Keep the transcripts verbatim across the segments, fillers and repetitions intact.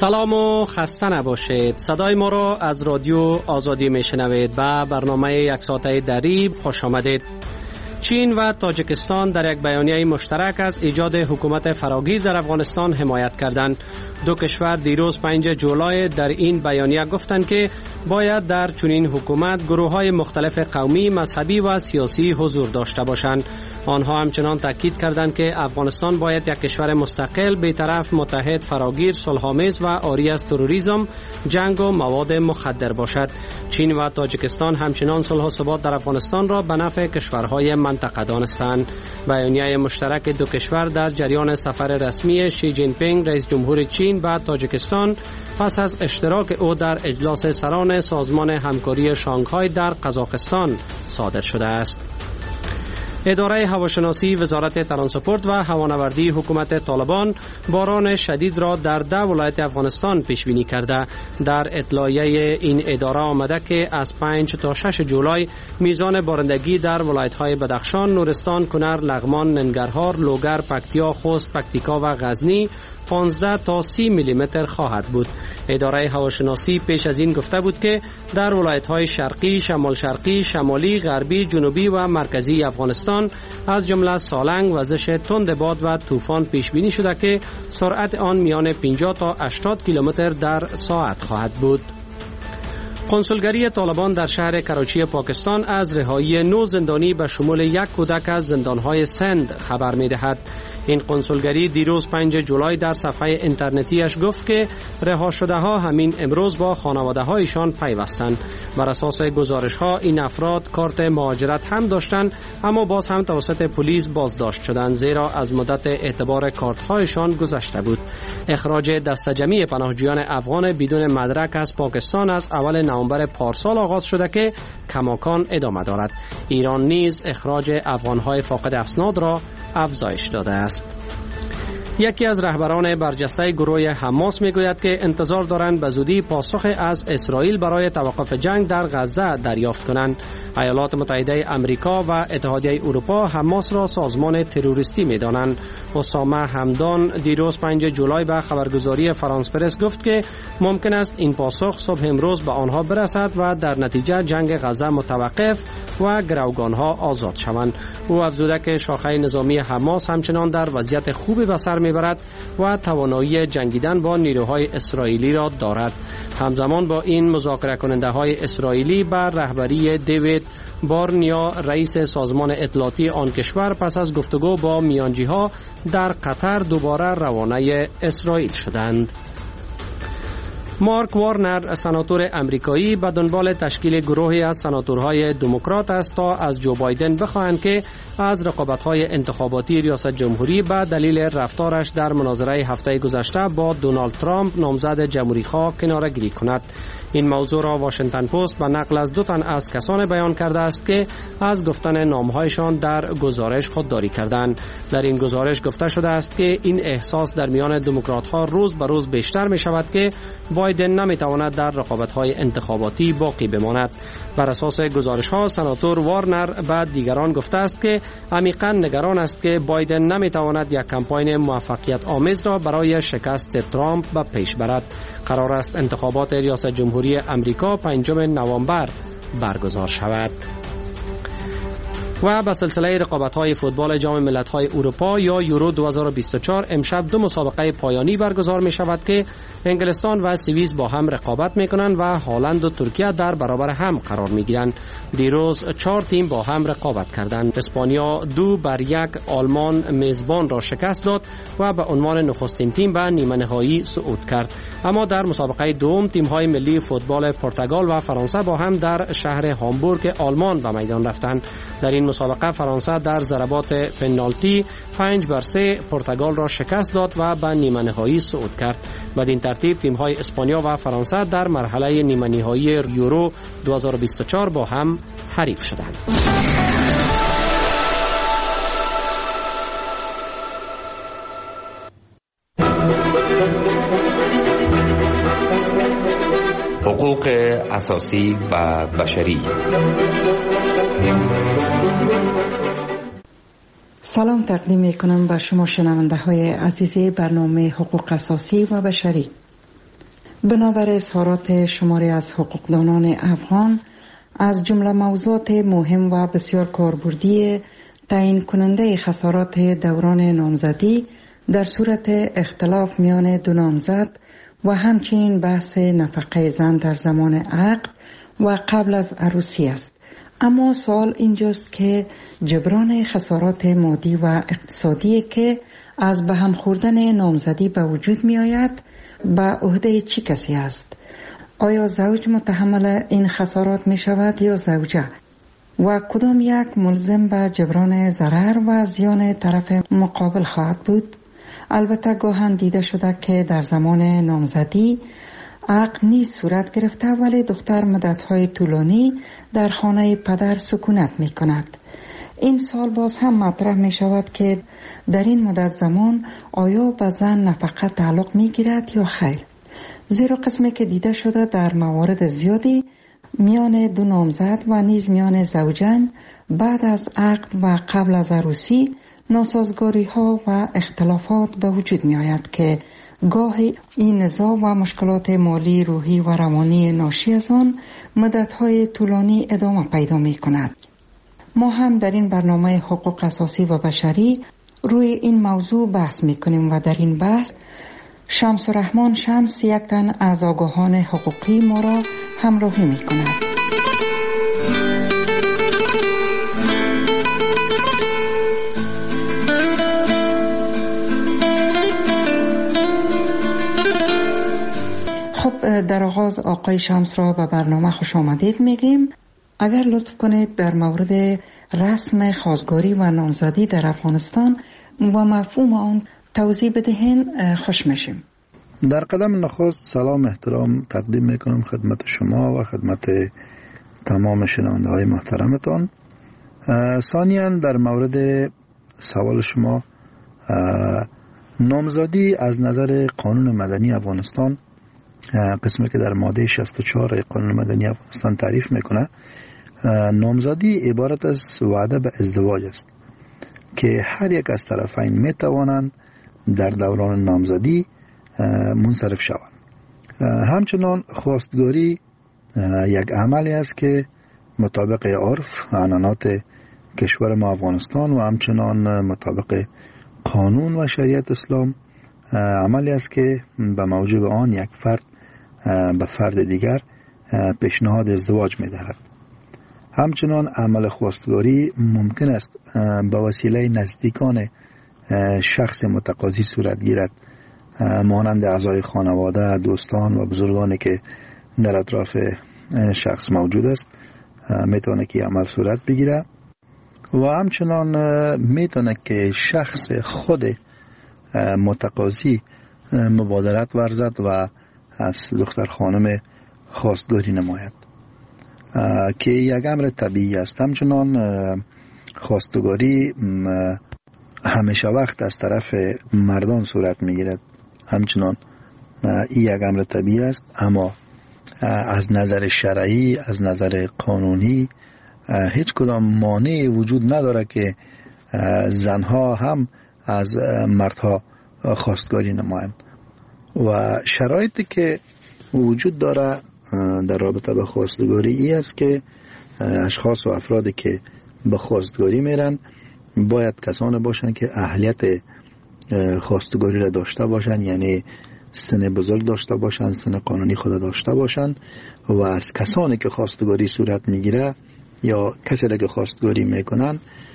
سلام و خسته نباشید. صدای ما را از رادیو آزادی میشنوید و برنامه یک ساعته دریب خوش آمدید. چین و تاجیکستان در یک بیانیه مشترک از ایجاد حکومت فراگیر در افغانستان حمایت کردند. دو کشور دیروز پنج جولای در این بیانیه گفتند که باید در چنین حکومت گروه‌های مختلف قومی، مذهبی و سیاسی حضور داشته باشند. آنها همچنان تاکید کردند که افغانستان باید یک کشور مستقل، بی‌طرف، متحد، فراگیر، صلح‌آمیز و عاری از تروریسم، جنگ و مواد مخدر باشد. چین و تاجیکستان همچنان صلح و ثبات در افغانستان را به نفع کشورهای منطقه دانستند. بیانیه مشترک دو کشور در جریان سفر رسمی شی جین پینگ رئیس جمهور چین و تاجیکستان پس از اشتراک او در اجلاس سران سازمان همکاری شانگهای در قزاقستان صادر شده است. اداره هواشناسی وزارت ترانسپورت و هوانوردی حکومت طالبان باران شدید را در ده ولایت افغانستان پیش بینی کرده. در اطلاعیه این اداره آمده که از پنج تا شش جولای میزان بارندگی در ولایت‌های بدخشان، نورستان، کنر، لغمان، ننگرهار، لوگر، پکتیا، خوست، پکتیکا و غزنی پانزده تا سی میلی متر خواهد بود. اداره هواشناسی پیش از این گفته بود که در ولایت‌های شرقی، شمال شرقی، شمالی، غربی، جنوبی و مرکزی افغانستان از جمله سالنگ، وزش تند باد و طوفان پیش بینی شده که سرعت آن میان پنجاه تا هشتاد کیلومتر در ساعت خواهد بود. کنسولگری طالبان در شهر کراچی پاکستان از رهایی نو زندانی به شمول یک کودک از زندانهای سند خبر می دهد. این کنسولگری دیروز پنج جولای در صفحه اینترنتیش گفت که رها شده ها همین امروز با خانواده هایشان پیوستند. بر اساس گزارش ها این افراد کارت مهاجرت هم داشتند، اما باز هم توسط پلیس بازداشت شدند زیرا از مدت اعتبار کارت هایشان گذشته بود. اخراج دسته جمعی پناهجویان افغان بدون مدرک از پاکستان از اول نوامبر پارسال آغاز شده که کماکان ادامه دارد. ایران نیز اخراج افغانهای فاقد اسناد را افزایش داده است. یکی از رهبران برجسته گروه حماس میگوید که انتظار دارند به زودی پاسخ از اسرائیل برای توقف جنگ در غزه دریافت کنند. ایالات متحده آمریکا و اتحادیه اروپا حماس را سازمان تروریستی می‌دانند. اسامه همدان دیروز پنج جولای به خبرگزاری فرانس پرس گفت که ممکن است این پاسخ صبح امروز به آنها برسد و در نتیجه جنگ غزه متوقف و گروگانها آزاد شوند. او افزوده که شاخه نظامی حماس همچنان در وضعیت خوبی به سر میبرد و توانایی جنگیدن با نیروهای اسرائیلی را دارد. همزمان با این مذاکره کننده های اسرائیلی بر رهبری دیوید بارنیا رئیس سازمان اطلاعاتی آن کشور پس از گفتگو با میانجی ها در قطر دوباره روانه اسرائیل شدند. مارک وارنر سناتور امریکایی به دنبال تشکیل گروهی از سناتورهای دموکرات است تا از جو بایدن بخواهند که از رقابت‌های انتخاباتی ریاست جمهوری به دلیل رفتارش در مناظره هفته گذشته با دونالد ترامپ نامزد جمهوری‌خواه کناره‌گیری کند. این موضوع را واشنگتن پست به نقل از دو تن از کسان بیان کرده است که از گفتن نامهایشان در گزارش خودداری کردند. در این گزارش گفته شده است که این احساس در میان دموکرات‌ها روز به روز بیشتر می شود که بایدن نمیتواند در رقابت‌های انتخاباتی باقی بماند. بر اساس گزارش‌ها سناتور وارنر به دیگران گفته است که عمیقاً نگران است که بایدن نمیتواند یک کمپاین موفقیت آمیز را برای شکست ترامپ به پیش برد. قرار است انتخابات ریاست جمهوری امریکا پنجم نوامبر برگزار شود. و به سلسله رقابت‌های فوتبال جام ملت‌های اروپا یا یورو دو هزار و بیست و چهار امشب دو مسابقه پایانی برگزار می شود که انگلستان و سوئیس با هم رقابت می کنند و هالند و ترکیه در برابر هم قرار می گیرند. دیروز چهار تیم با هم رقابت کردند. اسپانیا دو بر یک آلمان میزبان را شکست داد و به عنوان نخستین تیم به نیمه نهایی صعود کرد. اما در مسابقه دوم تیم‌های ملی فوتبال پرتغال و فرانسه با هم در شهر هامبورگ آلمان به میدان رفتند. در این مسابقه فرانسه در ضربات پنالتی پنج بر سه پرتغال را شکست داد و به نیمه نهایی صعود کرد. بدین ترتیب تیم‌های اسپانیا و فرانسه در مرحله نیمه نهایی یورو دو هزار و بیست و چهار با هم حریف شدند. حقوق اساسی و بشری. سلام تقدیم می کنم به شما شنونده های عزیز برنامه حقوق اساسی و بشری. بنابر اظهارات شماری از حقوقدانان افغان، از جمله موضوعات مهم و بسیار کاربردی تعیین کننده خسارات دوران نامزدی در صورت اختلاف میان دو نامزد و همچنین بحث نفقه زن در زمان عقد و قبل از عروسی است. اما سوال اینجاست که جبران خسارات مادی و اقتصادی که از به هم خوردن نامزدی به وجود می آید به عهده چه کسی است؟ آیا زوج متحمل این خسارات می شود یا زوجه؟ و کدام یک ملزم به جبران ضرر و زیان طرف مقابل خواهد بود؟ البته گاهن دیده شده که در زمان نامزدی عقد نیز صورت گرفته ولی دختر مدت‌های طولانی در خانه پدر سکونت می کند. این سال باز هم مطرح می شود که در این مدت زمان آیا به زن نفقه تعلق می گیرد یا خیر؟ زیرا قسمی که دیده شده در موارد زیادی میان دو نامزد و نیز میان زوجین بعد از عقد و قبل از عروسی ناسازگاری ها و اختلافات به وجود می آید که گاهی این نزاع و مشکلات مالی، روحی و روانی ناشی از آن مدت‌های طولانی ادامه پیدا می کند. ما هم در این برنامه حقوق اساسی و بشری روی این موضوع بحث می کنیم و در این بحث شمس الرحمن شمس یک تن از آگاهان حقوقی ما را همراهی می کند. خب در آغاز آقای شمس را به برنامه خوش آمدید میگیم. اگر لطف کنید در مورد رسم خواستگاری و نامزدی در افغانستان و مفهوم آن توضیح بدهین خوش میشیم. در قدم نخست سلام احترام تقدیم میکنم خدمت شما و خدمت تمام شنونده های محترمتان. ثانیاً در مورد سوال شما، نامزدی از نظر قانون مدنی افغانستان، قسمی که در ماده شصت و چهار قانون مدنی افغانستان تعریف میکنه، نامزدی عبارت از وعده به ازدواج است که هر یک از طرفین میتوانند در دوران نامزدی منصرف شوند. همچنان خواستگاری یک عملی است که مطابق عرف عنعنات کشور ما افغانستان و همچنان مطابق قانون و شریعت اسلام عملی است که به موجب آن یک فرد به فرد دیگر پیشنهاد ازدواج می‌دهد. همچنان عمل خواستگاری ممکن است به وسیله نزدیکان شخص متقاضی صورت گیرد، مانند اعضای خانواده، دوستان و بزرگانی که در اطراف شخص موجود است میتونه که عمل صورت بگیره و همچنان میتونه که شخص خود متقاضی مبادرت ورزد و از دختر خانم خواستگاری نماید که یک امر طبیعی است. همچنان خواستگاری همیشه وقت از طرف مردان صورت میگیرد، همچنان این یک امر طبیعی است، اما از نظر شرعی، از نظر قانونی هیچ کدام مانعی وجود نداره که زنها هم از مردها خواستگاری نمایند و شرایطی که وجود داره در رابطه با خواستگاری ای است که اشخاص و افرادی که به خواستگاری میرن باید کسانی باشند که اهلیت خواستگاری را داشته باشند، یعنی سن بزرگ داشته باشند، سن قانونی خود داشته باشند و از کسانی که خواستگاری صورت میگیره یا کسی را که خواستگاری میکنن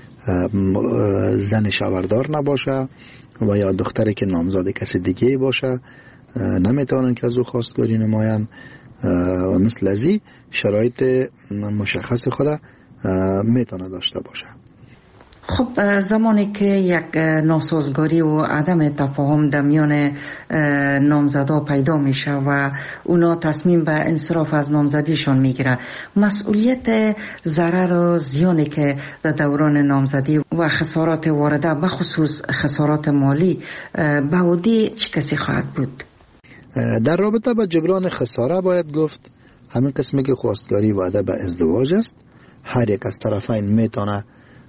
زن شوهردار نباشه و یا دختری که نامزد کسی دیگه باشه نمیتونن که از او خواستگاری نمایند و مثل ازی شرایط مشخص خود میتونه داشته باشه. خب زمانی که یک ناسازگاری و عدم تفاهم در میان نامزدا پیدا میشه و اونا تصمیم به انصراف از نامزدیشون میگیره، مسئولیت ضرر و زیانی که در دوران نامزدی و خسارات وارده به خصوص خسارات مالی به عهده چه کسی خواهد بود؟ در رابطه با جبران خساره باید گفت همین قسمی که خواستگاری وعده به ازدواج است، هر یک از طرفین میتونه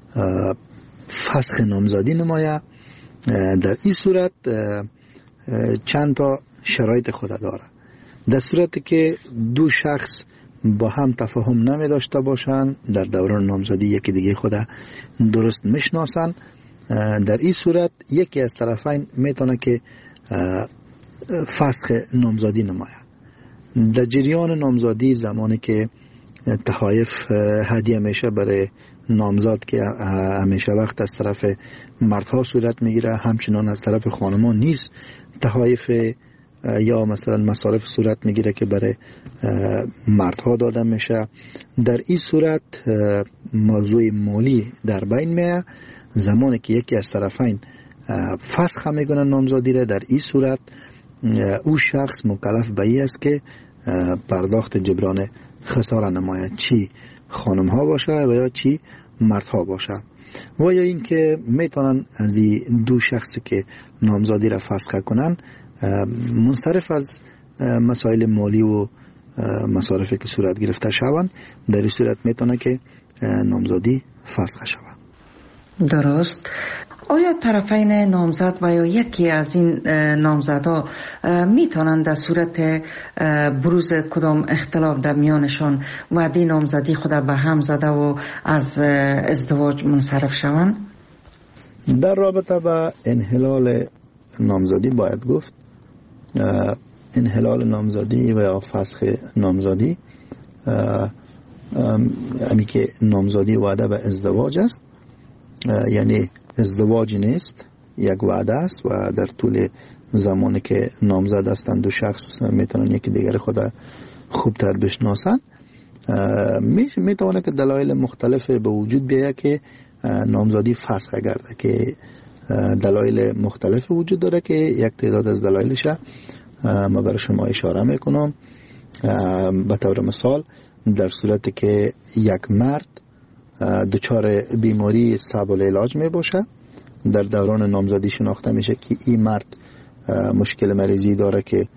فسخ نامزدی نمایه. در این صورت چند تا شرایط خود داره. در صورتی که دو شخص با هم تفاهم نمی داشته باشند، در دوران نامزدی یکی دیگه خود درست میشناسند، در این صورت یکی از طرفین میتونه که فسخ نامزدی نماید. در جریان نامزدی زمانی که تحایف هدیه میشه برای نامزد که همیشه وقت از طرف مردها صورت میگیره، همچنان از طرف خانمان نیز تحایف یا مثلا مصارف صورت میگیره که برای مردها داده میشه. در این صورت موضوع مالی در بین میه. زمانی که یکی از طرفین فسخ میکنه نامزدی را، در این صورت او شخص مکلف به این است که پرداخت جبران خساره نماید، چی خانم ها باشه و یا چی مردها باشه. و یا این که میتونن از این دو شخصی که نامزدی را فسخ کنن منصرف از مسائل مالی و مصارفی که صورت گرفته شوند، در این صورت میتونه که نامزدی فسخ شود. درست. آیا طرفین نامزد و یا یکی از این نامزدها میتونند در صورت بروز کدام اختلاف در میانشان وعده نامزدی خود به هم زده و از ازدواج منصرف شوند؟ در رابطه با انحلال نامزدی باید گفت انحلال نامزدی و یا فسخ نامزدی یعنی که نامزدی وعده به ازدواج است، یعنی ازدواج نیست، یک وعده است و در طول زمانی که نامزد هستند دو شخص میتونن یکی دیگر خود خوبتر بشناسن. میتونه که دلایل مختلف به وجود بیاید که نامزدی فسخ گرده، که دلایل مختلف وجود داره که یک تعداد از دلایلش ما برای شما اشاره میکنم. به طور مثال در صورتی که یک مرد دچار بیماری صعب العلاج می باشه، در دوران نامزدی شناخته میشه که این مرد مشکل مریضی داره که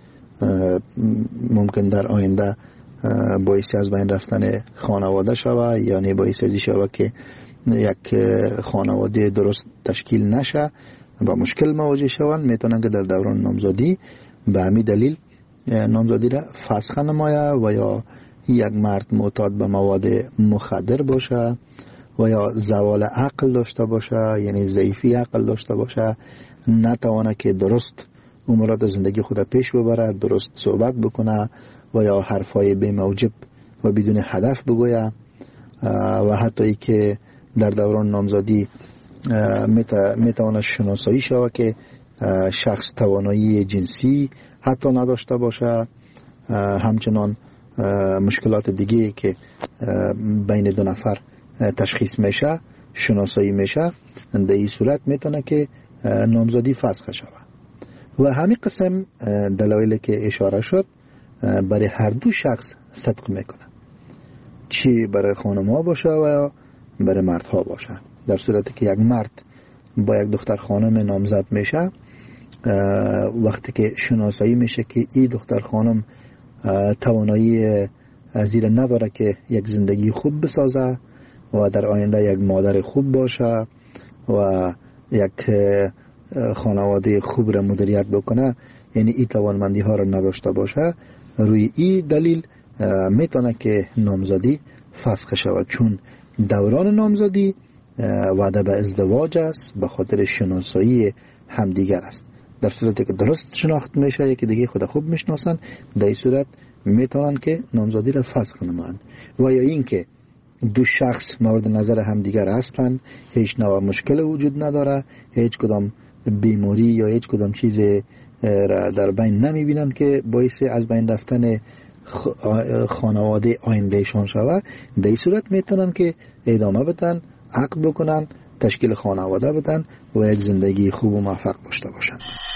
ممکن در آینده باعث از بین رفتن خانواده شوه، یعنی باعث ازی شوه که یک خانواده درست تشکیل نشه و مشکل مواجه شوند، میتونن که در دوران نامزدی به همین دلیل نامزدی را فسخ نماید. و یا یک مرد معتاد به مواد مخدر باشه و یا زوال عقل داشته باشه، یعنی ضعیفی عقل داشته باشه، نتوانه که درست امورات زندگی خود پیش ببره، درست صحبت بکنه و یا حرفای بی موجب و بدون هدف بگویه، و حتی ای که در دوران نامزدی میتواند شناسایی شود که شخص توانایی جنسی حتی نداشته باشه، همچنان مشکلات دیگه که بین دو نفر تشخیص میشه شناسایی میشه، در این صورت میتونه که نامزدی فسخ شود. و همین قسم دلایلی که اشاره شد برای هر دو شخص صدق میکنه، چی برای خانم ها باشه و برای مرد ها باشه. در صورتی که یک مرد با یک دختر خانم نامزد میشه، وقتی که شناسایی میشه که این دختر خانم توانایی زیر نداره که یک زندگی خوب بسازه و در آینده یک مادر خوب باشه و یک خانواده خوب را مدیریت بکنه، یعنی این توانمندی ها را نداشته باشه، روی این دلیل میتونه که نامزدی فسخ شود، چون دوران نامزدی وعده به ازدواج است، به خاطر شناسایی همدیگر است. در صورتی که درست شناخت میشه، یکی دیگه خود خوب میشناسن، در این صورت میتونن که نامزدی را فسخ نمایند. و یا این که دو شخص مورد نظر همدیگر هستند، هیچ نوع مشکل وجود نداره، هیچ کدام بیماری یا هیچ کدام چیز را در بین نمیبینن که باعث از بین رفتن خانواده آیندهشان شود، در این صورت میتونن که ادامه بدن، عقد بکنن، تشکیل خانواده بدن و یک زندگی خوب و موفق داشته باشن.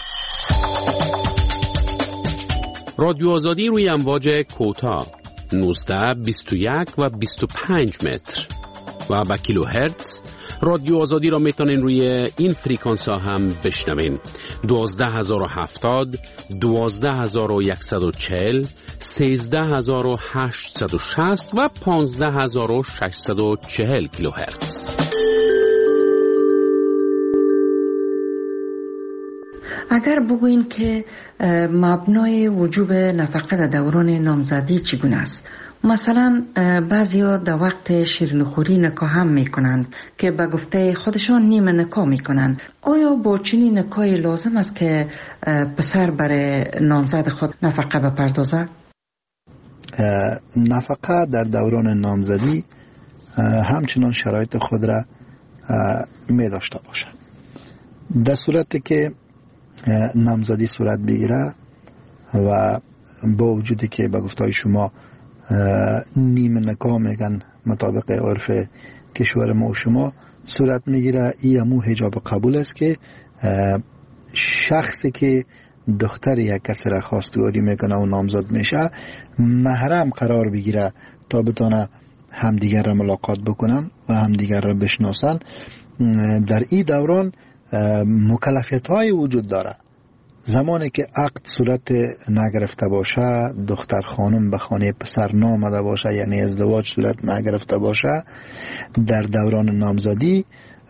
رادیو آزادی روی امواج کوتاه نوزده، بیست و یک و بیست و پنج متر و با کیلو هرتز. رادیو آزادی را میتونین روی این فریکانس ها هم بشنوین: دوازده هزار و هفتاد، دوازده هزار و صد و چهل، سیزده هزار و هشتصد و شصت و پانزده هزار و ششصد و چهل کیلو هرتز. اگر بگوین که مبنای وجوب نفقه در دوران نامزدی چگونه است؟ مثلا بعضیا در وقت شیرینیخوری نکاح هم میکنند که به گفته خودشان نیمه نکاح میکنند. آیا با چنین نکاحی لازم است که پسر برای نامزد خود نفقه بپردازد؟ نفقه در دوران نامزدی همچنان شرایط خود را می داشته باشد. در صورتی که نامزدی صورت بگیره و با وجودی که به گفته شما نیمه نکاح میگن مطابق عرف کشور ما و شما صورت میگیره، این همون حجاب قبول است که شخصی که دختر یک کسی را خواستگاری میکنه و نامزد میشه محرم قرار بگیره تا بتونه همدیگر را ملاقات بکنن و همدیگر را بشناسن. در این دوران مکلفیت های وجود داره. زمانی که عقد صورت نگرفته باشه، دختر خانم به خانه پسر نامده باشه، یعنی ازدواج صورت نگرفته باشه، در دوران نامزدی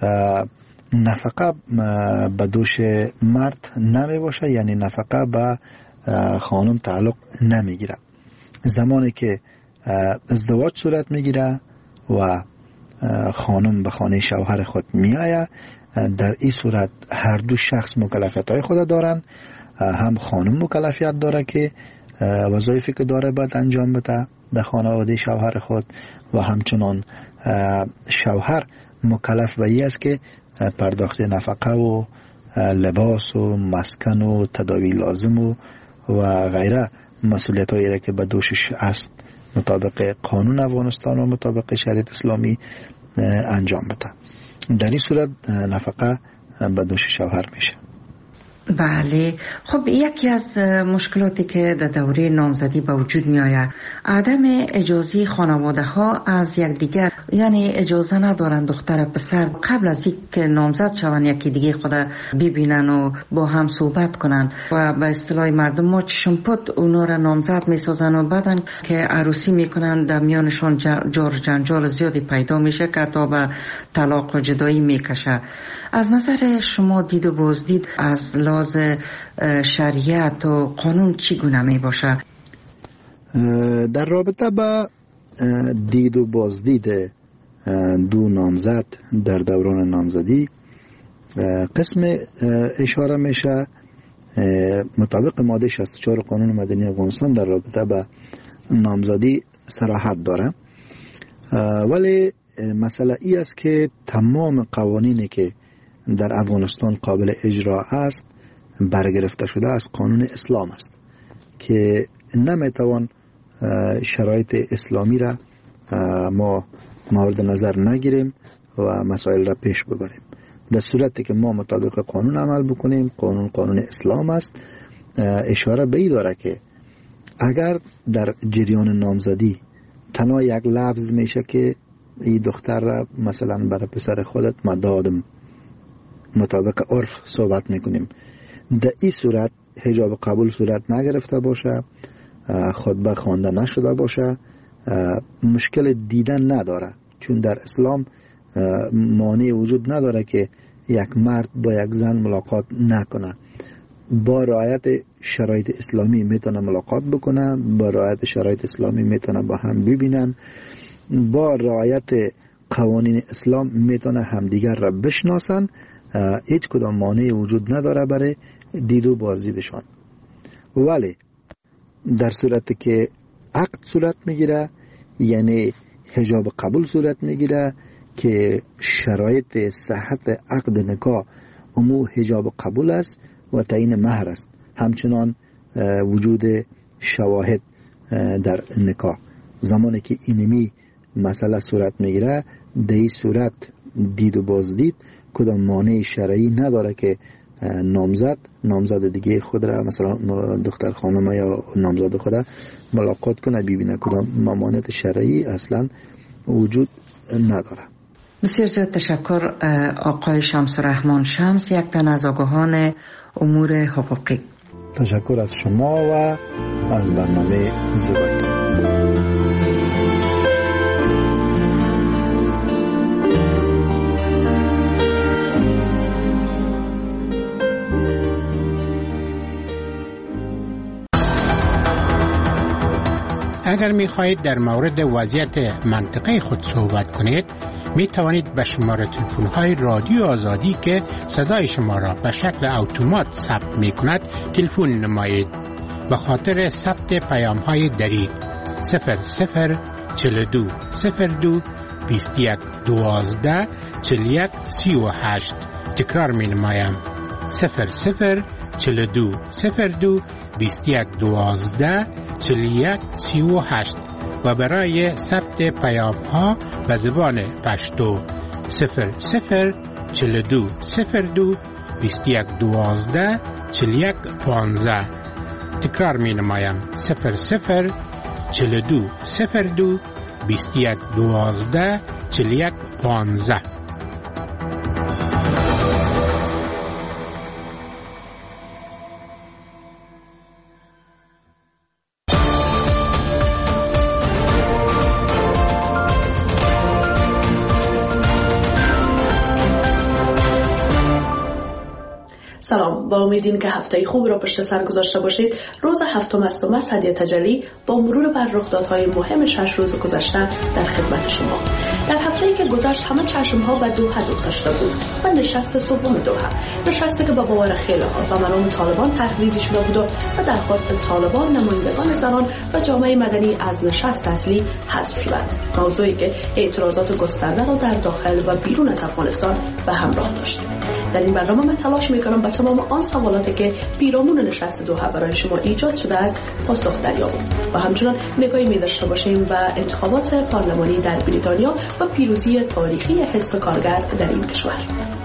نفقه به دوش مرد نمی باشه، یعنی نفقه به خانم تعلق نمیگیره. زمانی که ازدواج صورت میگیره و خانم به خانه شوهر خود میآید، در این صورت هر دو شخص مکلفیت های خود دارن. هم خانم مکلفیت داره که وظایفی که داره باید انجام بده در خانواده شوهر خود و همچنان شوهر مکلف به این است که پرداخت نفقه و لباس و مسکن و تداوی لازم و و غیره مسئولیت هایی را که به دوشش است مطابق قانون افغانستان و مطابق شریعت اسلامی انجام بده. در این صورت نفقه به دوش شوهر میشه. بله. خب یکی از مشکلاتی که در دوره نامزدی به وجود می آید عدم اجازه خانواده ها از یکدیگر، یعنی اجازه ندارن دختر پسر قبل از اینکه نامزد شوند یکی دیگه خود ببینن و با هم صحبت کنن و به اصطلاح مردم ما چشم پد اونا را نامزد می سازن و بعدن که عروسی میکنن در میانشان جار جنجال زیادی پیدا میشه که تا به طلاق و جدایی میکشه. از نظر شما دید و بازدید از لحاظ شریعت و قانون چگونه می باشه؟ در رابطه با دید و بازدید دو نامزد در دوران نامزدی قسم اشاره میشه مطابق ماده شصت و چهار قانون مدنی افغانستان در رابطه با نامزدی صراحت داره، ولی مسئله ای است که تمام قوانینی که در افغانستان قابل اجرا است برگرفته شده از قانون اسلام است که نمیتوان شرایط اسلامی را ما مورد نظر نگیریم و مسائل را پیش ببریم. در صورتی که ما مطابق قانون عمل بکنیم، قانون قانون اسلام است، اشاره به این داره که اگر در جریان نامزدی تنها یک لفظ میشه که این دختر را مثلا برای پسر خودت مدادم مطابق عرف صحبت میکنیم، در این صورت حجاب قبول صورت نگرفته باشه، خطبه خوانده نشده باشه، مشکل دیدن نداره، چون در اسلام مانع وجود نداره که یک مرد با یک زن ملاقات نکنه. با رعایت شرایط اسلامی میتونه ملاقات بکنه، با رعایت شرایط اسلامی میتونه با هم ببینن، با رعایت قوانین اسلام میتونه همدیگر را بشناسن. هیچ کدام مانع وجود نداره برای دید و بازدیدشان. ولی در صورتی که عقد صورت میگیره، یعنی حجاب قبول صورت میگیره که شرایط صحت عقد نکاح امو حجاب قبول است و تعیین مهر است، همچنان وجود شواهد در نکاح. زمانی که اینمی مسئله صورت میگیره، در این صورت دید و بازدید کدام مانع شرعی نداره که نامزد نامزد دیگه خود را مثلا دختر خانم یا نامزد خود ملاقات کنه ببینه، کدام ممانعت شرعی اصلا وجود نداره. بسیار زیاد تشکر آقای شمس الرحمن شمس، یک تن از آگاهان امور حقوقی. تشکر از شما و از برنامه زیبایتان. اگر می خواهید در مورد وضعیت منطقه خود صحبت کنید، می توانید به شماره تلفن های رادیو آزادی که صدای شما را به شکل اتومات ثبت می کند تلفن نمایید. به خاطر ثبت پیام های دریغ صفر صفر چهل و دو صفر دو بیست و یک دوازده چهل و یک سی و هشت. تکرار می نمایم صفر صفر چهل و دو صفر دو بیست و یک دوازده چهل و یک سی و هشت و برای ثبت پیام ها به زبان پشتو صفر صفر چهل و دو صفر دو بیست و یک دوازده چهل و یک پانزده. تکرار می نمایم صفر صفر چهل و دو صفر دو بیست و یک دوازده چهل و یک پانزده. سلام، با امیدین که هفته خوب را پشت سر گذاشته باشید. روز هفتم از ماه هدیه تجلی با مرور بر رخدادهای مهم شش روز گذشته در خدمت شما. در هفته‌ای که گذشت همه چشم‌ها به دوحه دوخته شده بود و نشست سوم دوحه، نشستی که با باور خیلی‌ها و مرام طالبان تحریزی شده بود و درخواست طالبان، نمایندگان زنان و جامعه مدنی از نشست اصلی حذف شد. موضوعی که اعتراضات گسترده را در داخل و بیرون از افغانستان به همراه داشت. در این برنامه من تلاش می‌کنم با تمام آن سوالاتی که پیرامون نشست دوحه برای شما ایجاد شده است پاسخ دریابیم و همچنان نگاهی می‌داشته باشیم به انتخابات پارلمانی در بریتانیا و پیروزی تاریخی حزب کارگر در این کشور.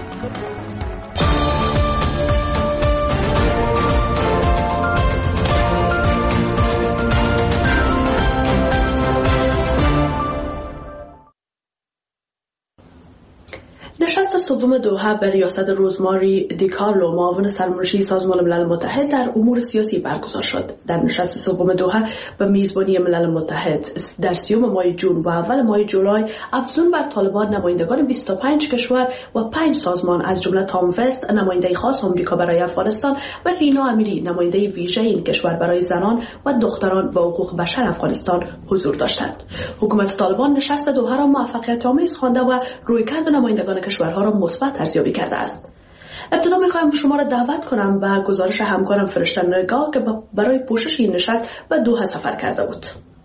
نشست سوم دوحه به ریاست روزماری دیکارلو، معاون سرمنشی سازمان ملل متحد در امور سیاسی برگزار شد. در نشست سوم دوحه به میزبانی ملل متحد در سیوم ماه جون و اول ماه جولای افزون بر طالبان نمایندگان بیست و پنج کشور و پنج سازمان از جمله تام وست نماینده خاص آمریکا برای افغانستان و رینا امیری نماینده ویژه این کشور برای زنان و دختران و حقوق بشر افغانستان حضور داشتند. حکومت طالبان نشست دوحه را موفقیت آمیز خوانده و رویکرد نمایندگان کشورها را مثبت ارزیابی کرده است. ابتدا می‌خوایم شما را دعوت کنم به گزارش همکارم فرشته نگاه که برای پوشش این نشست به دوحه سفر کرده بود.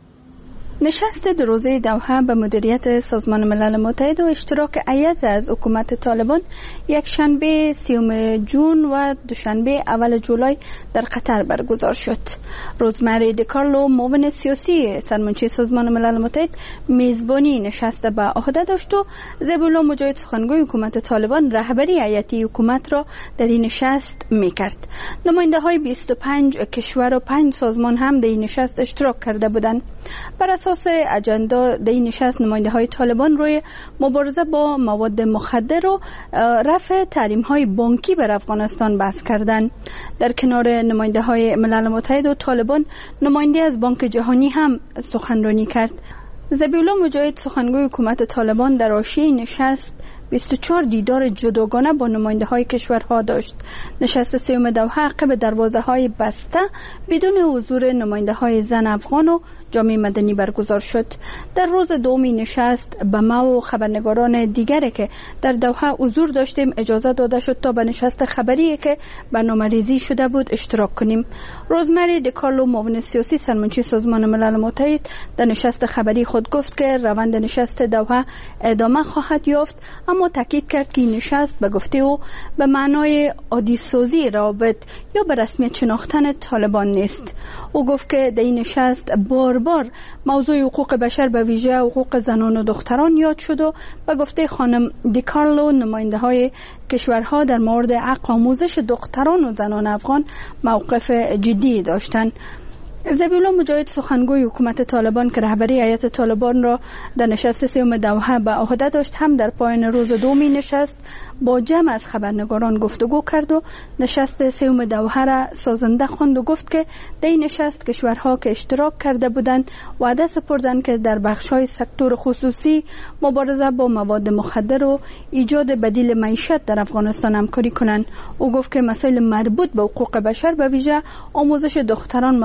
نشست دو روزه دوحه به مدیریت سازمان ملل متحد و اشتراک هیئت از حکومت طالبان یک شنبه سیوم جون و دوشنبه اول جولای در قطر برگزار شد. روزمری دیکارلو، معاون سیاسی سرمنشی سازمان ملل متحد، میزبانی نشست به عهده داشت و زبیولا مجاهد، سخنگوی حکومت طالبان، رهبری هیئتی حکومت را در این نشست میکرد. نماینده های بیست و پنج کشور و پنج سازمان هم در این نشست اشتراک کرده بودند. بر اساس اجندا در این نشست نماینده های طالبان روی مبارزه با مواد مخدر و رفع تحریم های بانکی بر افغانستان بحث کردند. در کنار نماینده های ملل متحد و طالبان، نماینده از بانک جهانی هم سخنرانی کرد. زبیولا مجاهد، سخنگوی حکومت طالبان، در حاشیه نشست بیست و چهار دیدار جداگانه با نماینده های کشورها داشت. نشست سوم دوحه عقب دروازه های بسته بدون حضور نماینده های زن افغان و جامعه مدنی برگزار شد. در روز دومی نشست به ما و خبرنگاران دیگری که در دوحه حضور داشتیم اجازه داده شد تا به نشست خبری که برنامه ریزی شده بود اشتراک کنیم. روزمری دیکارلو، معاون سیاسی سرمنشی سازمان ملل متحد، در نشست خبری خود گفت که روند نشست دوحه ادامه خواهد یافت، اما تاکید کرد که این نشست به گفته او به معنای عادی سازی روابط یا به رسمیت شناختن طالبان نیست. او گفت که در این نشست بار بار موضوع حقوق بشر به ویژه حقوق زنان و دختران یاد شد و به گفته خانم دیکارلو نماینده های کشورها در مورد حق آموزش دختران و زنان افغان موقف جدی داشتند. زبیولا مجاهد، سخنگوی حکومت طالبان که رهبری هیئت طالبان را در نشست سوم دوحه به عهده داشت، هم در پایان روز دومی نشست با جمع از خبرنگاران گفتگو کرد و نشست سوم دوحه را سازنده خواند و گفت که در این نشست کشورها که اشتراک کرده بودند وعده سپردند که در بخش‌های سکتور خصوصی مبارزه با مواد مخدر و ایجاد بدیل معیشت در افغانستان همکاری کنند. او گفت که مسائل مربوط به حقوق بشر به ویژه آموزش دختران موضوع داخل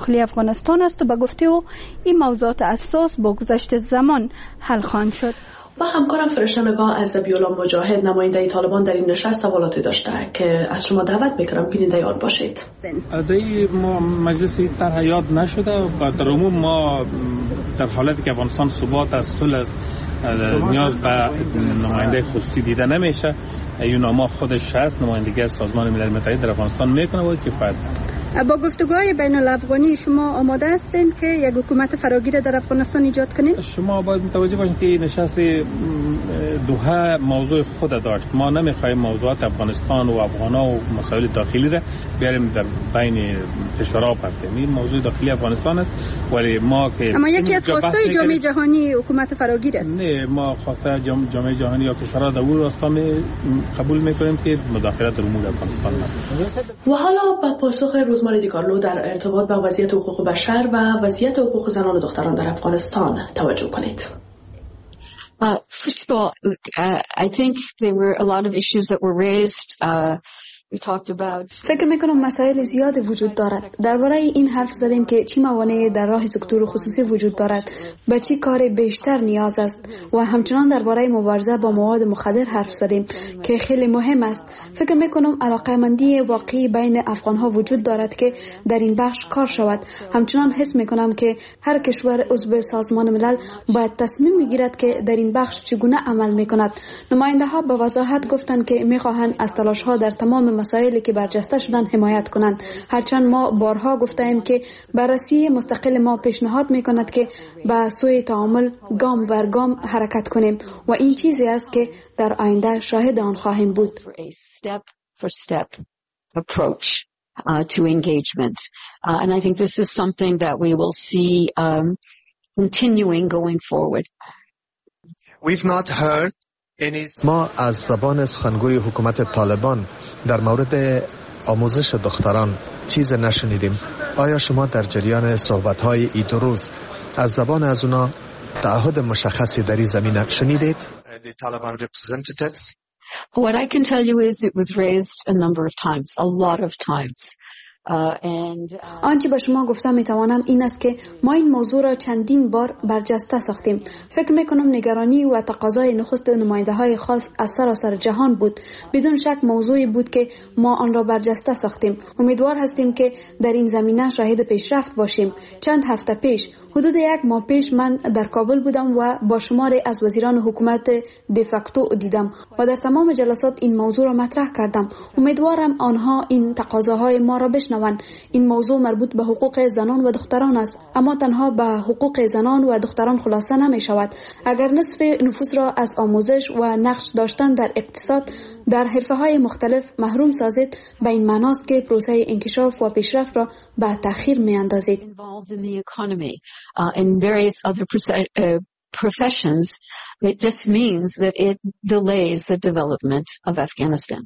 داخلی افغانستان است و به گفته او این موضوعات اساس با گذشت زمان حل خواهند شد. و همکارم فرشته نگاه از ذبیح‌الله مجاهد نماینده طالبان در این نشست سوالاتی داشته که از شما دعوت میکنم بیننده آن باشید. در ما مجلسی طرح یاد نشده و در عموم ما در حالتی که افغانستان ثبات از صلح نیاز به نماینده خصوصی دیده نمیشه. یوناما خودش هست، نمایندگی از سازمان ملل متحد در افغانستان میکنه و کفایت. با گفتگوهای بین الافغانی شما آماده هستین که یک حکومت فراگیر در افغانستان ایجاد کنید؟ شما باید متوجه باشید که نشست دوحه موضوع خود داشت. ما نمیخوایم موضوعات افغانستان و افغانا و مسائل داخلی را بیاریم در بین کشورها پرتیم. این موضوع داخلی افغانستان است، ولی ما که اما یکی از خواستای جامعه جهانی حکومت فراگیر است. نه، ما خواسته جامعه جهانی یا کشورها در اون راستا قبول میکنیم که مداخله در امور افغانستان نکنه. و حالا با پاسخ روزماری دیکارلو در ارتباط با وضعیت حقوق بشر و وضعیت حقوق زنان و دختران در افغانستان توجه کنید. Uh, first of all, uh, I think there were a lot of issues that were raised. Uh, we talked about. فکر میکنم مسائل زیادی وجود دارد. درباره این حرف زدیم که چی موانع در راه سکتور خصوصی وجود دارد، به چی کار بیشتر نیاز است و همچنان درباره مبارزه با مواد مخدر حرف زدیم که خیلی مهم است. فکر میکنم علاقه‌مندی واقعی بین افغان‌ها وجود دارد که در این بخش کار شود. همچنان حس میکنم که هر کشور عضو سازمان ملل باید تصمیم بگیرد که در این بخش چگونه عمل میکند. نماینده‌ها با وضاحت گفتند که میخواهند از تلاش‌ها در تمام مسائلی که برجسته شدن حمایت کنند. هرچند ما بارها گفتیم که بررسی مستقل ما پیشنهاد میکند که به سوی تعامل گام بر گام حرکت کنیم و این چیزی است که در آینده شاهد آن خواهیم بود. approach uh, to engagement. Uh, and I think this is something that we will see um, continuing going forward. We've not heard any... ما از زبان سخنگوی حکومت طالبان در مورد آموزش دختران چیز نشنیدیم. آیا شما در جریان صحبت‌های ای دو روز از زبان از اونا تعهد مشخصی در این زمینه شنیدید؟ The Taliban representatives. What I can tell you is it was raised a number of times, a lot of times. آنچه به شما گفتم میتوانم این است که ما این موضوع را چندین بار برجسته ساختیم. فکر میکنم نگرانی و تقاضای نخست نماینده های خاص از سراسر جهان بود. بدون شک موضوعی بود که ما آن را برجسته ساختیم. امیدوار هستیم که در این زمینه شاهد پیشرفت باشیم. چند هفته پیش، حدود یک ماه پیش، من در کابل بودم و با شماری از وزیران حکومت دفاکتو دیدم و در تمام جلسات این موضوع را مطرح کردم. امیدوارم آنها این تقاضاهای ما را بشنوند. این موضوع مربوط به حقوق زنان و دختران است، اما تنها به حقوق زنان و دختران خلاصه نمی شود. اگر نصف نفوس را از آموزش و نقش داشتن در اقتصاد در حرفه‌های مختلف محروم سازید، به این معناست که پروسه انکشاف و پیشرفت را به تأخیر می اندازید. professions, it just means that it delays the development of Afghanistan.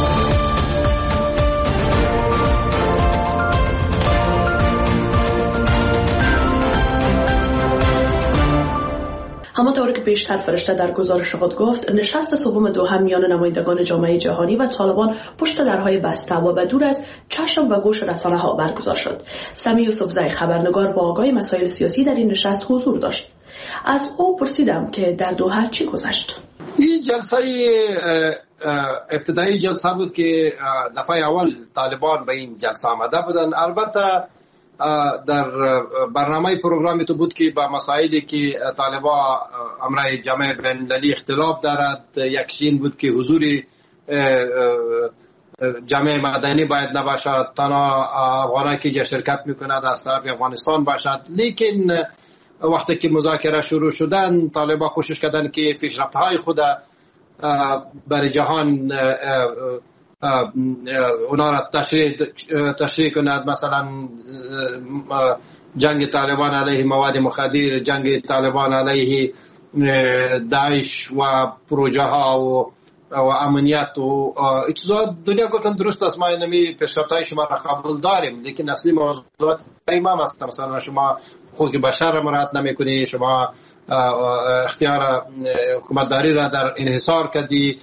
همانطور که پیشتر فرشته در گزارش خود گفت، نشست سوم دوحه میان نمایندگان جامعه جهانی و طالبان پشت درهای بسته و به دور از چشم و گوش رسانه ها برگزار شد. سمی یوسفزئی خبرنگار با آگاهی مسائل سیاسی در این نشست حضور داشت. از او پرسیدم که در دوحه چی گذشت. این جلسه ابتدایی جلسه بود که دفعه اول طالبان به این جلسه آمده بودن. البته در برنامه پروگرامی تو بود که با مسائلی که طالبان امرای جامعه بین‌المللی اختلاف دارد، یکشین بود که حضور جامعه مدنی باید نباشد، تنها افغانایی که شرکت میکند از طرف افغانستان باشد. لیکن وقتی که مذاکره شروع شدن، طالبان کوشش کردن که پیشرفت‌های خود برای جهان اونا را تشریح تشریح کند. مثلا جنگ طالبان علیه مواد مخدر، جنگ طالبان علیه داعش و پروژه ها و و امنیت و اجزا. دنیا گفتن درست است، ما اینمی پیشرفت‌های شما را قبول داریم، لیکن اصلی موضوعات امام است. مثلا شما حقوق بشر را مراعات نمی‌کنی، شما اختیار حکومتداری را در انحصار کردی،